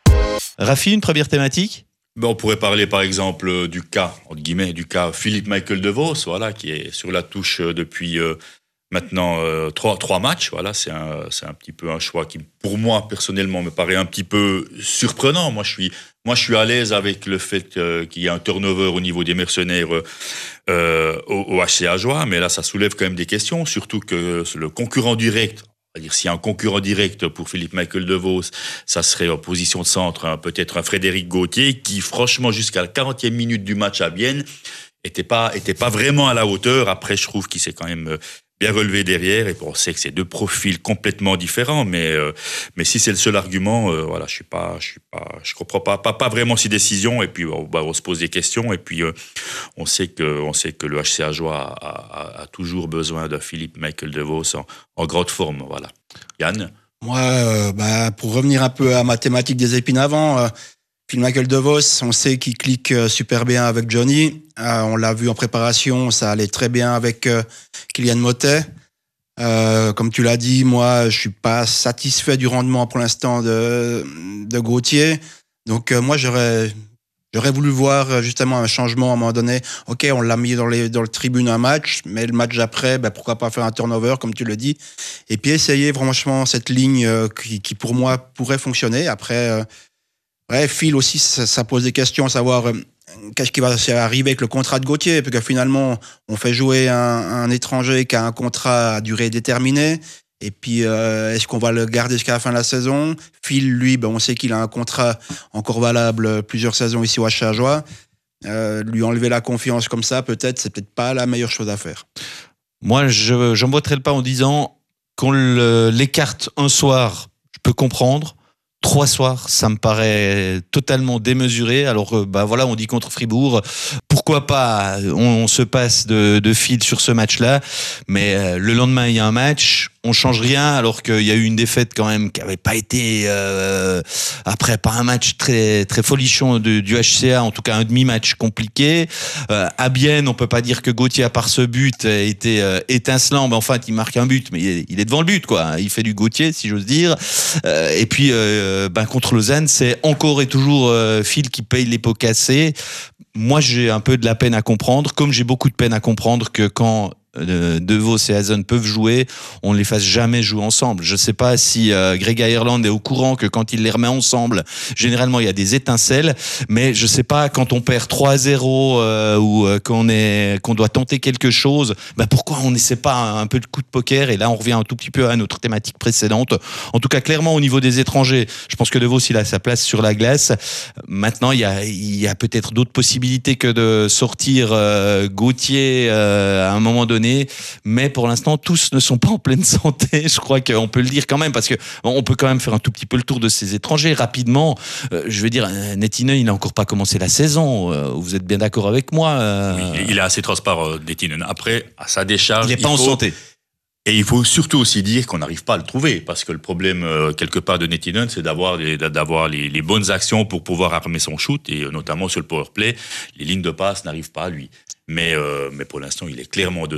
Rafi, une première thématique? Ben, on pourrait parler par exemple du cas, entre guillemets, du cas Philippe Michael De Vos, voilà, qui est sur la touche depuis euh, maintenant euh, trois, trois matchs. Voilà, c'est un, c'est un petit peu un choix qui, pour moi, personnellement, me paraît un petit peu surprenant. Moi, je suis, moi, je suis à l'aise avec le fait euh, qu'il y ait un turnover au niveau des mercenaires euh, au, au H C Ajoie, mais là, ça soulève quand même des questions, surtout que le concurrent direct, c'est-à-dire s'il y a un concurrent direct pour Philippe Michael De Vos, ça serait en position de centre, hein, peut-être un Frédéric Gauthier, qui franchement jusqu'à la quarantième minute du match à Bienne était pas était pas vraiment à la hauteur. Après, je trouve qu'il s'est quand même bien relevé derrière, et on sait que c'est deux profils complètement différents, mais euh, mais si c'est le seul argument, euh, voilà, je suis pas je suis pas je comprends pas pas, pas vraiment ces décisions, et puis on, bah, on se pose des questions, et puis euh, on sait que on sait que le H C Ajoie a, a, a toujours besoin de Philippe Michael De Vos en, en grande forme, voilà. Yann? Moi, euh, bah, pour revenir un peu à ma thématique des épines avant, euh, Phil Michael De Vos, on sait qu'il clique euh, super bien avec Johnny. Euh, on l'a vu en préparation, ça allait très bien avec euh, Kylian Motet. Euh, comme tu l'as dit, moi, je suis pas satisfait du rendement pour l'instant de, de Gauthier. Donc euh, moi, j'aurais j'aurais voulu voir justement un changement à un moment donné. Ok, on l'a mis dans les dans le tribune un match, mais le match d'après, ben, pourquoi pas faire un turnover comme tu le dis, et puis essayer franchement cette ligne euh, qui, qui pour moi pourrait fonctionner. Après, euh, ouais, Phil aussi, ça, ça pose des questions, à savoir euh, qu'est-ce qui va arriver avec le contrat de Gauthier, parce que finalement, on fait jouer un, un étranger qui a un contrat à durée déterminée. Et puis, euh, est-ce qu'on va le garder jusqu'à la fin de la saison? Phil, lui, ben, on sait qu'il a un contrat encore valable plusieurs saisons ici au H C Ajoie. Euh, lui enlever la confiance comme ça, peut-être, c'est peut-être pas la meilleure chose à faire. Moi, je j'emboîterai le pas en disant qu'on le- l'écarte un soir, je peux comprendre. Trois soirs, ça me paraît totalement démesuré. Alors, euh, bah voilà, on dit contre Fribourg, pourquoi pas, on, on se passe de, de fil sur ce match-là, mais euh, le lendemain, il y a un match, on change rien, alors qu'il y a eu une défaite quand même qui avait pas été, euh, après, pas un match très très folichon de, du H C A, en tout cas un demi-match compliqué. Euh, à Bienne, on peut pas dire que Gauthier, à part ce but, a été euh, étincelant, mais enfin, il marque un but, mais il est, il est devant le but, quoi. Il fait du Gauthier, si j'ose dire. Euh, et puis, euh, ben, contre Lausanne, c'est encore et toujours euh, Phil qui paye les pots cassés. Moi, j'ai un peu de la peine à comprendre, comme j'ai beaucoup de peine à comprendre que quand euh, De Vos et Hazen peuvent jouer, on ne les fasse jamais jouer ensemble. Je ne sais pas si euh, Greg Ireland est au courant que quand il les remet ensemble, généralement il y a des étincelles, mais je ne sais pas, quand on perd trois à zéro euh, ou euh, qu'on, est, qu'on doit tenter quelque chose, bah pourquoi on n'essaie pas un, un peu de coup de poker? Et là on revient un tout petit peu à notre thématique précédente. En tout cas, clairement au niveau des étrangers, je pense que De Vos il a sa place sur la glace. Maintenant il y a, il y a peut-être d'autres possibilités que de sortir euh, Gauthier euh, à un moment donné, mais pour l'instant tous ne sont pas en pleine santé, je crois qu'on peut le dire quand même, parce que on peut quand même faire un tout petit peu le tour de ces étrangers rapidement. Euh, je veux dire, Nettinen, il n'a encore pas commencé la saison, euh, vous êtes bien d'accord avec moi? euh... Oui, il est assez transparent, Nettinen. Après, à sa décharge, il n'est pas il en faut... santé. Et il faut surtout aussi dire qu'on n'arrive pas à le trouver, parce que le problème, euh, quelque part, de Nettinen, c'est d'avoir, les, d'avoir les, les bonnes actions pour pouvoir armer son shoot, et euh, notamment sur le powerplay, les lignes de passe n'arrivent pas à lui. Mais, euh, mais pour l'instant, il est clairement dessous.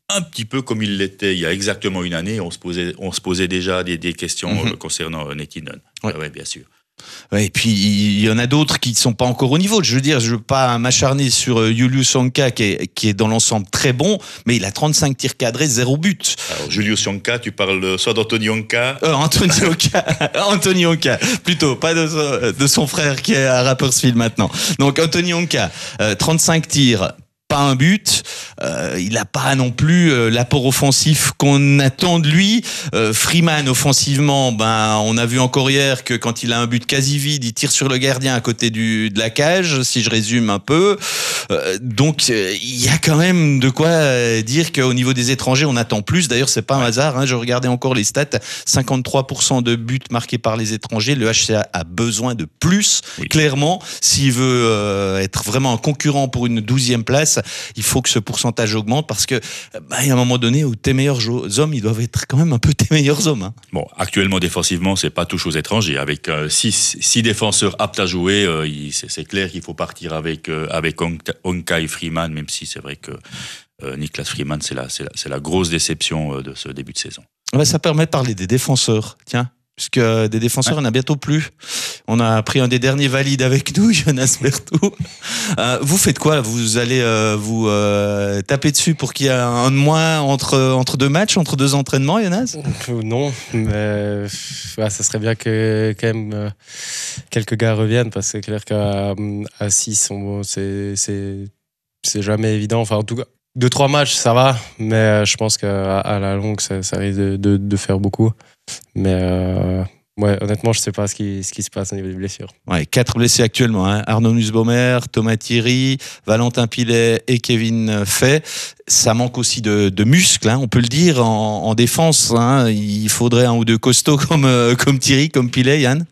un petit peu comme il l'était il y a exactement une année. On se posait, on se posait déjà des, des questions mm-hmm. concernant Nathan Nunn. Oui, ouais, bien sûr. Ouais, et puis il y en a d'autres qui ne sont pas encore au niveau. Je veux dire, je ne veux pas m'acharner sur Julius Onka qui est, qui est dans l'ensemble très bon, mais il a trente-cinq tirs cadrés, zéro but. Alors Julius Onka, tu parles soit d'Anthony Onka euh, Anthony Onka, Anthony Onka, plutôt, pas de, de son frère qui est à Rapperswil maintenant. Donc Anthony Onka, euh, trente-cinq tirs. Pas un but, euh, il n'a pas non plus euh, l'apport offensif qu'on attend de lui. Euh, Freeman offensivement, ben on a vu encore hier que quand il a un but quasi vide, il tire sur le gardien à côté du de la cage, si je résume un peu. Euh, donc euh, il y a quand même de quoi euh, dire qu'au niveau des étrangers, on attend plus. D'ailleurs, c'est pas un hasard. Hein, je regardais encore les stats, cinquante-trois pour cent de buts marqués par les étrangers. Le H C A a besoin de plus, oui. Clairement, s'il veut euh, être vraiment un concurrent pour une douzième place. Il faut que ce pourcentage augmente parce que, bah, il y a un moment donné où tes meilleurs hommes, ils doivent être quand même un peu tes meilleurs hommes. Hein. Bon, actuellement, défensivement, c'est pas touche aux étrangers. Avec euh, six, six défenseurs aptes à jouer, euh, il, c'est, c'est clair qu'il faut partir avec, euh, avec Onka et Freeman, même si c'est vrai que euh, Niklas Freeman, c'est la, c'est, la, c'est la grosse déception euh, de ce début de saison. Ouais, ça permet de parler des défenseurs. Tiens. Puisque des défenseurs, ouais. On a bientôt plus. On a pris un des derniers valides avec nous, Jonas Bertou. Euh, vous faites quoi? Vous allez euh, vous euh, taper dessus pour qu'il y ait un de moins entre, entre deux matchs, entre deux entraînements, Jonas? Non, mais ouais, ça serait bien que quand même euh, quelques gars reviennent, parce que c'est clair qu'à à six, on, c'est, c'est, c'est jamais évident. Enfin, en tout cas, deux, trois matchs, ça va, mais je pense qu'à à la longue, ça, ça risque de, de, de faire beaucoup. Mais euh, ouais, honnêtement, je ne sais pas ce qui, ce qui se passe au niveau des blessures. Ouais, quatre blessés actuellement. Hein. Arnaud Nussbaumer, Thomas Thierry, Valentin Pilet et Kevin Fay. Ça manque aussi de, de muscles, hein, on peut le dire, en, en défense. Hein. Il faudrait un ou deux costauds comme, euh, comme Thierry, comme Pilet, Yann.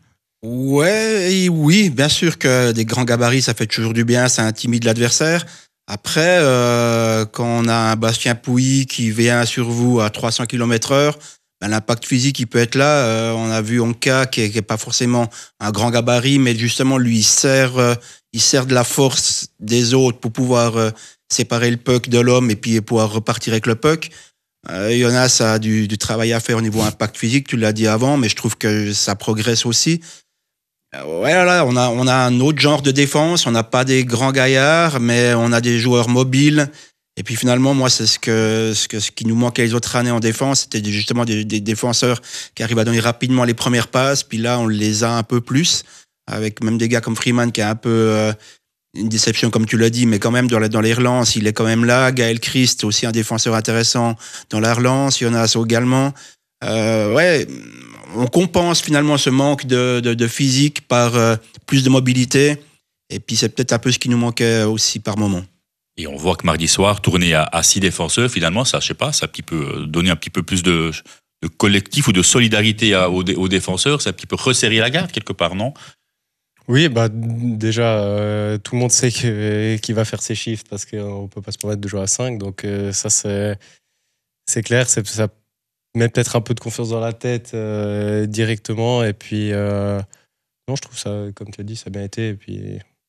Ouais, oui, bien sûr que des grands gabarits, ça fait toujours du bien, ça intimide l'adversaire. Après, euh, quand on a un Bastien Pouilly qui vient sur vous à trois cents kilomètres heure, ben, l'impact physique, il peut être là. Euh, on a vu Onka, qui n'est pas forcément un grand gabarit, mais justement, lui, il sert, euh, il sert de la force des autres pour pouvoir euh, séparer le puck de l'homme et puis pouvoir repartir avec le puck. Euh, Jonas, ça a du, du travail à faire au niveau impact physique, tu l'as dit avant, mais je trouve que ça progresse aussi. Ouais, là, on a, on a un autre genre de défense. On n'a pas des grands gaillards, mais on a des joueurs mobiles. Et puis finalement, moi, c'est ce que, ce que, ce qui nous manquait les autres années en défense. C'était justement des, des défenseurs qui arrivent à donner rapidement les premières passes. Puis là, on les a un peu plus. Avec même des gars comme Freeman qui a un peu euh, une déception, comme tu l'as dit, mais quand même, dans, la, dans les relances, il est quand même là. Gaël Christ, aussi un défenseur intéressant dans la relance. Jonas également. Euh, ouais. On compense finalement ce manque de, de, de physique par euh, plus de mobilité. Et puis, c'est peut-être un peu ce qui nous manquait aussi par moment. Et on voit que mardi soir, tourner à, à six défenseurs, finalement, ça, je sais pas, ça peut donner un petit peu plus de, de collectif ou de solidarité à, aux, aux défenseurs. Ça un petit peu resserrer la garde quelque part, non? Oui, bah déjà, euh, tout le monde sait que, qu'il va faire ses shifts parce qu'on peut pas se permettre de jouer à cinq. Donc euh, ça, c'est, c'est clair, c'est, ça met peut-être un peu de confiance dans la tête euh, directement. Et puis, euh, non, je trouve ça, comme tu as dit, ça a bien été. Et puis,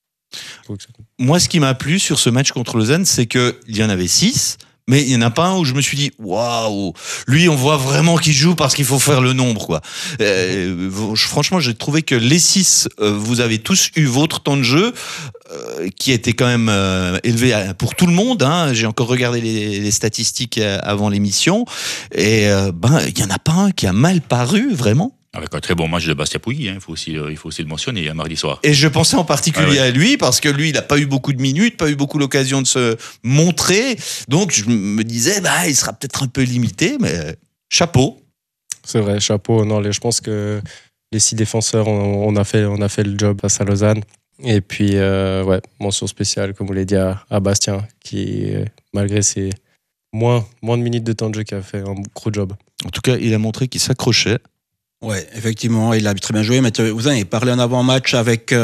ça... Moi, ce qui m'a plu sur ce match contre Lausanne, c'est qu'il y en avait six, mais il n'y en a pas un où je me suis dit waouh, lui, on voit vraiment qu'il joue parce qu'il faut faire le nombre, quoi. Euh, franchement, j'ai trouvé que les six, euh, vous avez tous eu votre temps de jeu, euh, qui était quand même euh, élevé pour tout le monde. Hein. J'ai encore regardé les, les statistiques avant l'émission, et euh, ben, il n'y en a pas un qui a mal paru, vraiment. Avec un très bon match de Bastien Pouilly, hein. il, faut aussi, il faut aussi le mentionner, hein, mardi soir. Et je pensais en particulier ah ouais. à lui, parce que lui, il n'a pas eu beaucoup de minutes, pas eu beaucoup l'occasion de se montrer. Donc, je me disais, bah, il sera peut-être un peu limité, mais chapeau. C'est vrai, chapeau. Non, les, je pense que les six défenseurs, on, on, a, fait, on a fait le job face à Lausanne. Et puis, euh, ouais, mention spéciale, comme vous l'avez dit, à, à Bastien, qui, malgré ses moins, moins de minutes de temps de jeu, qui a fait un gros job. En tout cas, il a montré qu'il s'accrochait. Ouais, effectivement, il a très bien joué. Mais vous en avez parlé en avant-match avec euh,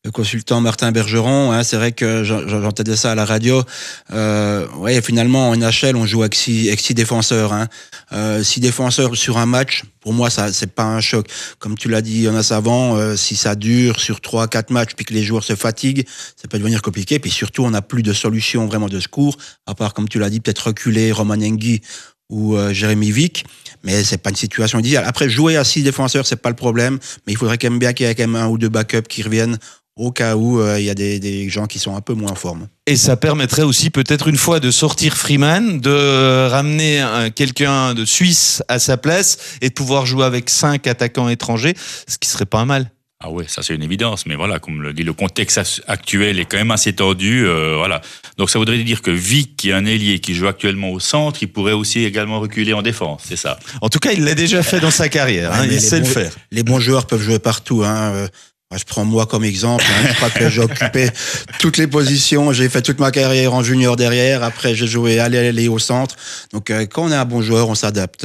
le consultant Martin Bergeron, hein, c'est vrai que j'entendais ça à la radio. Euh, ouais, finalement, en N H L, on joue avec six, avec six défenseurs. Hein. Euh, six défenseurs sur un match, pour moi, ça c'est pas un choc. Comme tu l'as dit, Jonas avant, euh, si ça dure sur trois, quatre matchs, puis que les joueurs se fatiguent, ça peut devenir compliqué. Puis surtout, on n'a plus de solution vraiment de secours, à part, comme tu l'as dit, peut-être reculer Roman Engi ou euh, Jérémy Vick. Mais c'est pas une situation idéale. Après, jouer à six défenseurs, c'est pas le problème, mais il faudrait quand même bien qu'il y ait quand même un ou deux backups qui reviennent au cas où euh, il y a des, des gens qui sont un peu moins en forme. Et ça permettrait aussi peut-être une fois de sortir Freeman, de ramener un, quelqu'un de Suisse à sa place et de pouvoir jouer avec cinq attaquants étrangers, ce qui serait pas mal. Ah ouais, ça c'est une évidence, mais voilà, comme le dit, le contexte actuel est quand même assez tendu, euh, voilà. Donc ça voudrait dire que Vic, qui est un ailier qui joue actuellement au centre, il pourrait aussi également reculer en défense, c'est ça. En tout cas, il l'a déjà fait dans sa carrière, hein, ouais, il sait bons, le faire. Les bons joueurs peuvent jouer partout, hein. Euh, je prends moi comme exemple, hein. Je crois que j'ai occupé toutes les positions, j'ai fait toute ma carrière en junior derrière, après j'ai joué aller aller au centre. Donc euh, quand on est un bon joueur, on s'adapte.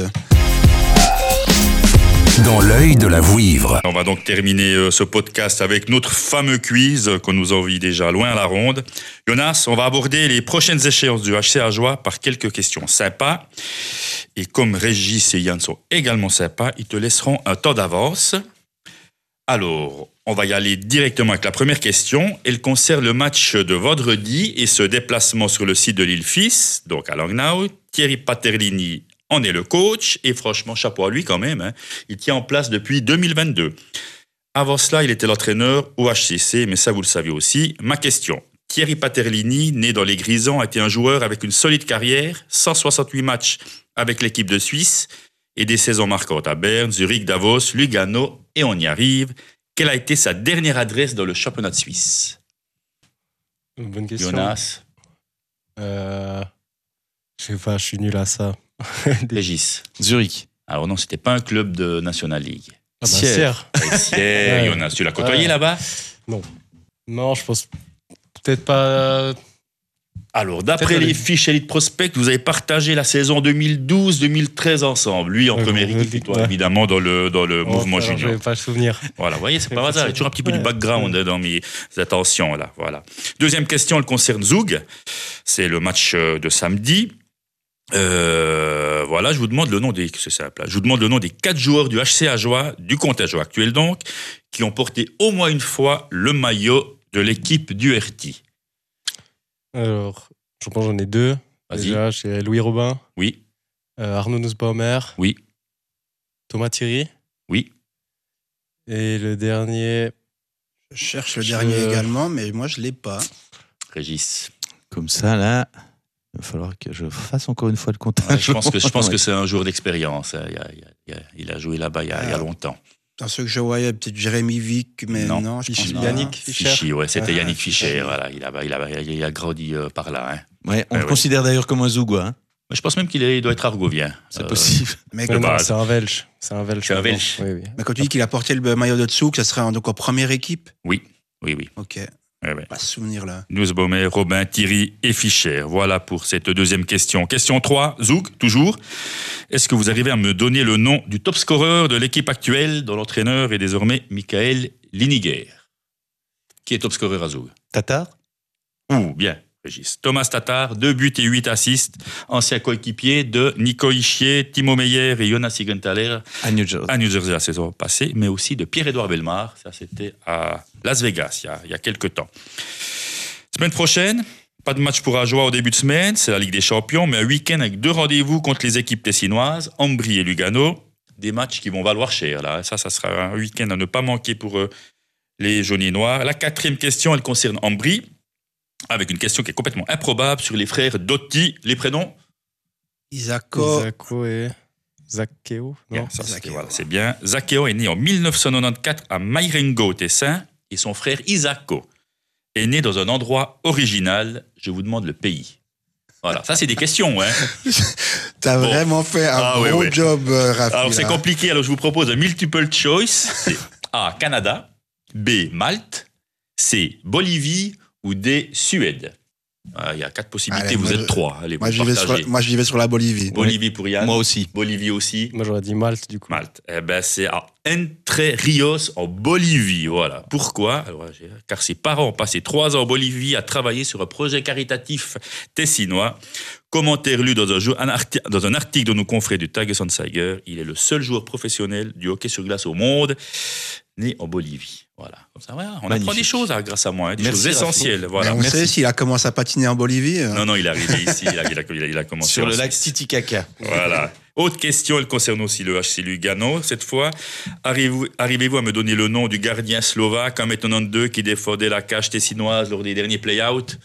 Dans l'œil de la vouivre. On va donc terminer ce podcast avec notre fameux quiz qu'on nous envie déjà loin à la ronde. Jonas, on va aborder les prochaines échéances du H C Ajoie par quelques questions sympas. Et comme Régis et Yann sont également sympas, ils te laisseront un temps d'avance. Alors, on va y aller directement avec la première question. Elle concerne le match de vendredi et ce déplacement sur le site de l'île Fils, donc à Langnau. Thierry Paterlini en est le coach et franchement, chapeau à lui quand même. Hein. Il tient en place depuis deux mille vingt-deux. Avant cela, il était l'entraîneur au H C C, mais ça vous le savez aussi. Ma question, Thierry Paterlini, né dans les Grisons, a été un joueur avec une solide carrière, cent soixante-huit matchs avec l'équipe de Suisse et des saisons marquantes à Berne, Zurich, Davos, Lugano et on y arrive. Quelle a été sa dernière adresse dans le championnat de Suisse? Bonne question. Jonas. Euh, je sais pas, je suis nul à ça. Régis. Zurich. Alors non, c'était pas un club de National League. Ah bah, Sierre. Sierre. Sierre, Ouais. Jonas, tu l'as côtoyé Ouais. là-bas? Non. Non, je pense peut-être pas. Alors, d'après Peut-être les aller- fiches Elite Prospect, vous avez partagé la saison deux mille douze deux mille treize ensemble. Lui en Ouais, première bon, équipe et toi ouais. évidemment dans le, dans le Oh, mouvement alors, junior. Je vais pas le souvenir. Voilà, vous voyez, c'est pas hasard. Il y a toujours un petit peu Ouais. du background hein, dans mes attentions là. Voilà. Deuxième question, elle concerne Zug. C'est le match euh, de samedi. Euh, voilà, je vous demande le nom des, c'est simple, hein. Je vous demande le nom des quatre joueurs du H C Ajoie, du Comté Ajoie actuel donc, qui ont porté au moins une fois le maillot de l'équipe du R T. Alors, je pense que j'en ai deux. Vas-y. Déjà, j'ai Louis Robin, Oui, euh, Arnaud Nussbaumer, oui, Thomas Thierry. oui. Et le dernier, Je cherche le Je- dernier également, mais moi je l'ai pas. Régis. Comme ça, là, il va falloir que je fasse encore une fois le comptage. Ouais, je pense que je pense que c'est un joueur d'expérience. hein. Il, a, il, a, il, a, il a joué là-bas il y a, il y a longtemps. Dans ceux que je voyais, peut-être Jérémy Vick, mais Non. non, je pense Fichy- pas. Yannick Fischer. Fichy, ouais, c'était Ah, Yannick Fischer. Fischer. Voilà, il a, il a, il a grandi euh, par là. Hein. Ouais, on Ouais, le ouais. considère d'ailleurs comme un Zougois. Hein. Mais je pense même qu'il est- il doit être argovien. C'est Euh, possible. Mais, De Non, non, base. c'est un Belge. C'est un Belge. C'est un pardon. Belge. Oui, oui. mais quand tu dis qu'il a porté le maillot de Tsouk, ça serait en, donc en première équipe? Oui, oui, oui. Ok, Ouais, ouais. pas de souvenir là. Nussbaumer, Robin, Thierry et Fischer. Voilà pour cette deuxième question. Question trois, Zoug, toujours. Est-ce que vous arrivez à me donner le nom du top scoreur de l'équipe actuelle, dont l'entraîneur est désormais Michael Liniger? Qui est top scoreur à Zoug? Tatar. Ouh, bien, Régis. Thomas Tatar, deux buts et huit assists, ancien coéquipier de Nico Ischier, Timo Meyer et Jonas Sigenthaler À New Jersey. à New Jersey la saison passée, mais aussi de Pierre-Édouard Bellemare. Ça, c'était à Las Vegas, il y a, il y a quelques temps. Semaine prochaine, pas de match pour Ajoie au début de semaine, c'est la Ligue des Champions, mais un week-end avec deux rendez-vous contre les équipes tessinoises, Ambry et Lugano. Des matchs qui vont valoir cher, là. Ça, ça sera un week-end à ne pas manquer pour euh, les jaunes et noirs. La quatrième question, elle concerne Ambry, avec une question qui est complètement improbable sur les frères Dotti. Les prénoms? Isako, Isako et Zakeo. Bien, Non. ça, c'était- Zakeo. voilà, c'est bien. Zakeo est né en mille neuf cent quatre-vingt-quatorze à Mairengo, au Tessin, et son frère Isako est né dans un endroit original. Je vous demande le pays. Voilà, ça c'est des questions. Hein. t'as Bon. vraiment fait un Ah, gros ouais, ouais. job, euh, Rafi. Alors c'est là. compliqué, alors je vous propose un multiple choice. C'est A, Canada, B, Malte, C, Bolivie ou D, Suède. Ah, il y a quatre possibilités, Allez, vous moi, êtes je- trois. Allez, Moi, vous j'y vais, partagez. sur, moi, j'y vais sur la Bolivie. Bolivie pour Yann. Moi aussi. Bolivie aussi. Moi, j'aurais dit Malte, du coup. Malte. Eh ben, c'est à Entre Rios, en Bolivie. Voilà. Pourquoi? Alors, j'ai- car ses parents ont passé trois ans en Bolivie à travailler sur un projet caritatif tessinois. Commentaire lu dans un, jour- un arti- dans un article de nos confrères du Tagesanzeiger, il est le seul joueur professionnel du hockey sur glace au monde né en Bolivie. Voilà. Comme ça, voilà. On Magnifique. apprend des choses hein, grâce à moi, hein, des Merci, choses essentielles. Mais Voilà. on Merci. sait s'il a commencé à patiner en Bolivie. euh, Non, non, il est arrivé ici, il a, il a- il a- il a commencé Sur en le lac Suisse. Titicaca. Voilà. Autre question, elle concerne aussi le H C Lugano, cette fois. Arrivez-vous, arrivez-vous à me donner le nom du gardien slovaque en quatre-vingt-deux qui défendait la cage tessinoise lors des derniers play-outs?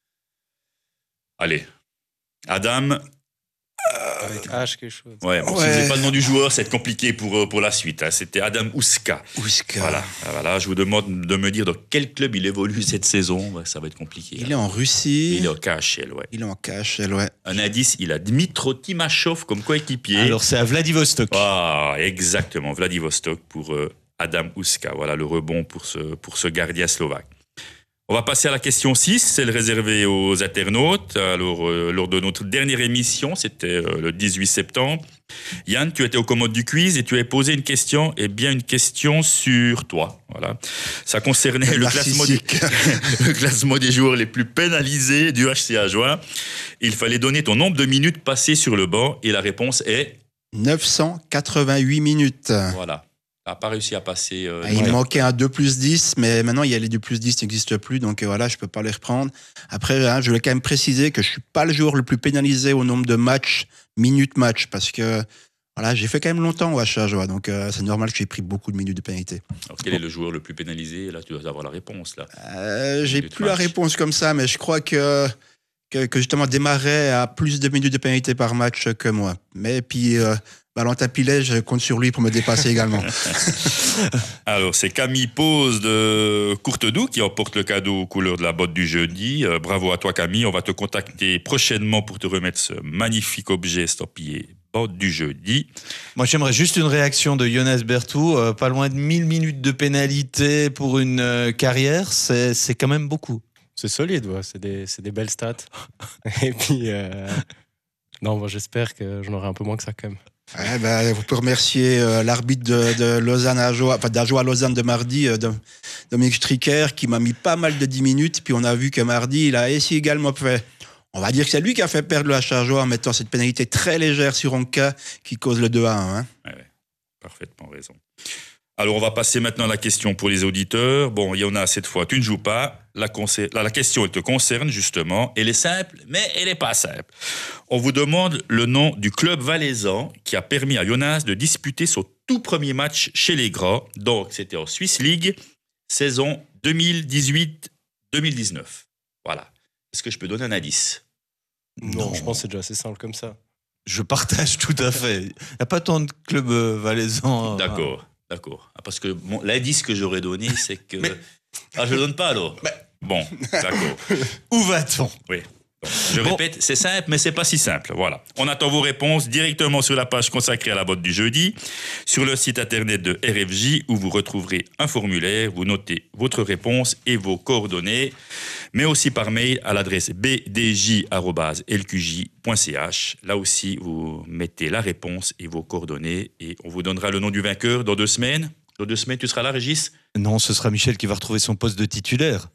Allez. Adam. Avec H, quelque chose. Ouais, bon, si Ouais. vous n'avez pas le nom du joueur, c'est compliqué pour, euh, pour la suite. hein. C'était Adam Uska. Ouska. Voilà. Ah, voilà. Je vous demande de me dire dans quel club il évolue cette saison. Ouais, ça va être compliqué. Il hein. est en Russie. Il est au K H L, ouais. Il est en K H L, ouais. Un indice, il a Dmitro Timashov comme coéquipier. Alors, c'est à Vladivostok. Ah, exactement, Vladivostok pour euh, Adam Uska. Voilà le rebond pour ce, pour ce gardien slovaque. On va passer à la question six, celle réservée aux internautes. Alors, euh, lors de notre dernière émission, c'était euh, le dix-huit septembre, Yann, tu étais aux commandes du quiz et tu avais posé une question, et bien une question sur toi. Voilà. Ça concernait le classement, des, Narcissique. le classement des joueurs les plus pénalisés du H C Ajoie. Il fallait donner ton nombre de minutes passées sur le banc et la réponse est... neuf cent quatre-vingt-huit minutes. Voilà. Tu n'as pas réussi à passer... euh, Ah, il ouais. manquait un deux plus dix, mais maintenant, il y a les deux plus dix qui n'existent plus, donc euh, voilà, je ne peux pas les reprendre. Après, hein, je voulais quand même préciser que je ne suis pas le joueur le plus pénalisé au nombre de matchs, minutes match, parce que voilà, j'ai fait quand même longtemps au H C Ajoie, donc euh, c'est normal que j'ai pris beaucoup de minutes de pénalité. Alors, quel est le joueur le plus pénalisé? Là, tu dois avoir la réponse. Là. Euh, j'ai Minutes plus la match. réponse comme ça, mais je crois que, que, que justement Desmarais a plus de minutes de pénalité par match que moi. Mais puis, euh, Valentin Pilet, je compte sur lui pour me dépasser également. Alors, c'est Camille Pose de Courtedoux qui emporte le cadeau aux couleurs de la botte du jeudi. Euh, bravo à toi, Camille. On va te contacter prochainement pour te remettre ce magnifique objet estampillé botte du jeudi. Moi, j'aimerais juste une réaction de Jonas Bertou. Euh, pas loin de mille minutes de pénalité pour une euh, carrière, c'est, c'est quand même beaucoup. C'est solide, ouais. c'est des, c'est des belles stats. Et puis, euh, non, moi j'espère que j'en aurai un peu moins que ça quand même. Ouais, ben, vous pouvez remercier euh, l'arbitre de, de Lausanne à Ajoie, enfin d'Ajoie à Lausanne de mardi, euh, de- Dominique Stricker, qui m'a mis pas mal de dix minutes. Puis on a vu que mardi, il a essayé également fait. On va dire que c'est lui qui a fait perdre le H C Ajoie en mettant cette pénalité très légère sur Onka qui cause le deux à un. Hein. Parfaitement raison. Alors, on va passer maintenant à la question pour les auditeurs. Bon, il y en a cette fois, tu ne joues pas. La, concer- la, la question, elle te concerne justement. Elle est simple, mais elle n'est pas simple. On vous demande le nom du club valaisan qui a permis à Jonas de disputer son tout premier match chez les Gras. Donc, c'était en Swiss League, saison deux mille dix-huit deux mille dix-neuf. Voilà. Est-ce que je peux donner un indice? Non, je pense que c'est déjà assez simple comme ça. Je partage tout à fait. Il n'y a pas tant de clubs euh, valaisans. euh, D'accord, d'accord. Ah, parce que mon- l'indice que j'aurais donné, c'est que... Ah, je le donne pas alors? Bon, d'accord. Où va-t-on? Oui. Donc, je Bon. répète, c'est simple, mais c'est pas si simple. Voilà. On attend vos réponses directement sur la page consacrée à la botte du jeudi, sur le site internet de R F J, où vous retrouverez un formulaire. Vous notez votre réponse et vos coordonnées, mais aussi par mail à l'adresse b d j arobase l q j point c h. Là aussi, vous mettez la réponse et vos coordonnées, et on vous donnera le nom du vainqueur dans deux semaines. Dans deux semaines, tu seras là, Régis? Non, ce sera Michel qui va retrouver son poste de titulaire.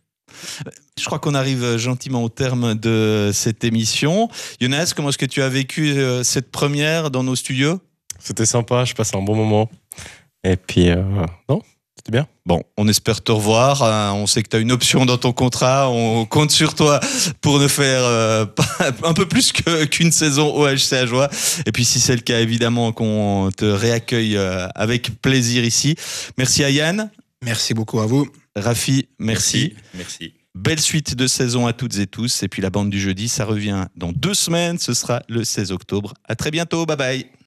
Je crois qu'on arrive gentiment au terme de cette émission. Jonas, comment est-ce que tu as vécu euh, cette première dans nos studios? C'était sympa, je passe un bon moment. Et puis, euh, non, c'était bien. Bon, on espère te revoir. Hein, on sait que tu as une option dans ton contrat. On compte sur toi pour ne faire euh, pas- un peu plus que- qu'une saison au H C Ajoie. Et puis, si c'est le cas, évidemment, qu'on te réaccueille euh, avec plaisir ici. Merci à Yann. Merci beaucoup à vous. Rafi, merci. Merci. Belle suite de saison à toutes et tous. Et puis la bande du jeudi, ça revient dans deux semaines. Ce sera le seize octobre. À très bientôt. Bye bye.